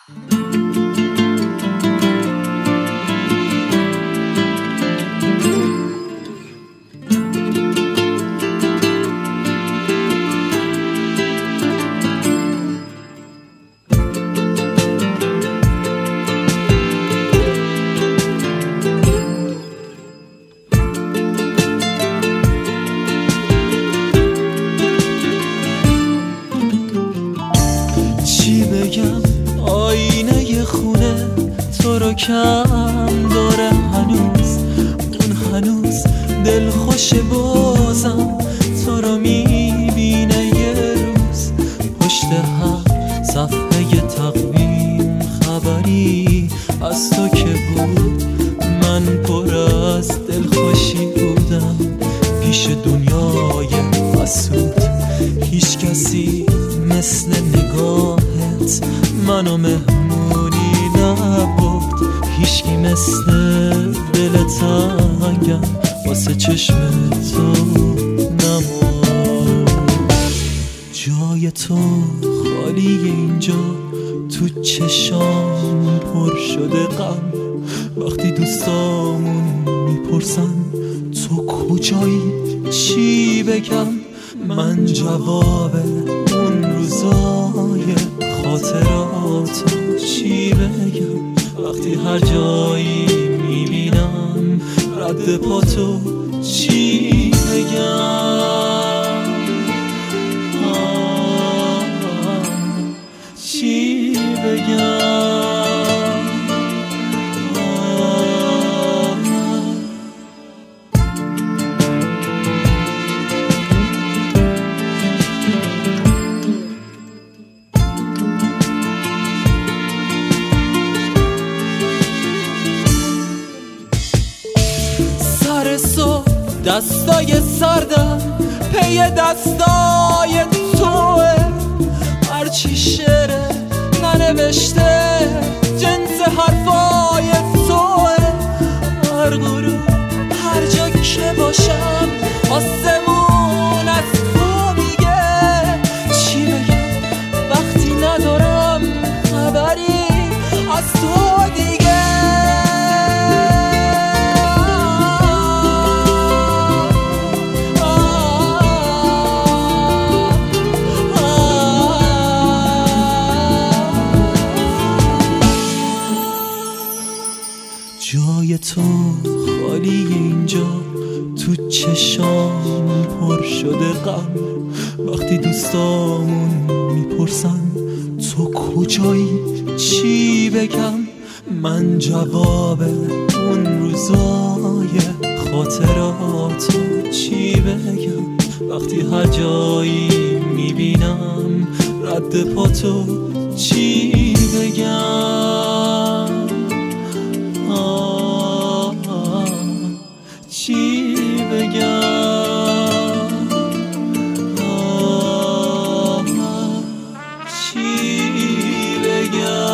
آینه خونه تو رو کم داره هنوز، اون هنوز دلخوش بازم تو رو میبینه یه روز. پشت هر صفحه تقویم خبری از تو که بود، من پر از دلخوشی بودم پیش دنیای حسود. هیچ کسی مثل نگاهت منو مهمونی نبرد، هیچکی مثل دل تنگم واسه چشم تو نمرد. جای تو خالی اینجا، تو چشام پر شده غم. وقتی دوستامون میپرسن تو کجایی چی بگم، من جواب اون روزای خاطراتو چی بگم. وقتی هر جایی میبینم رد پاتو چی بگم، چی بگم. دستای سردم پی دستای توه، هرچی شعره ننوشته جنس حرفای توه. هر غروب هر جا که باشم آسمون از تو میگه چی بگم وقتی ندارم خبری از تو دیگه. جای تو خالی اینجا، تو چشام پر شده غم. وقتی دوستامون میپرسن تو کجایی چی بگم، من جواب اون روزای خاطراتو چی بگم. وقتی هر جایی میبینم رد پاتو چی بگم، چی بگم، چی بگم.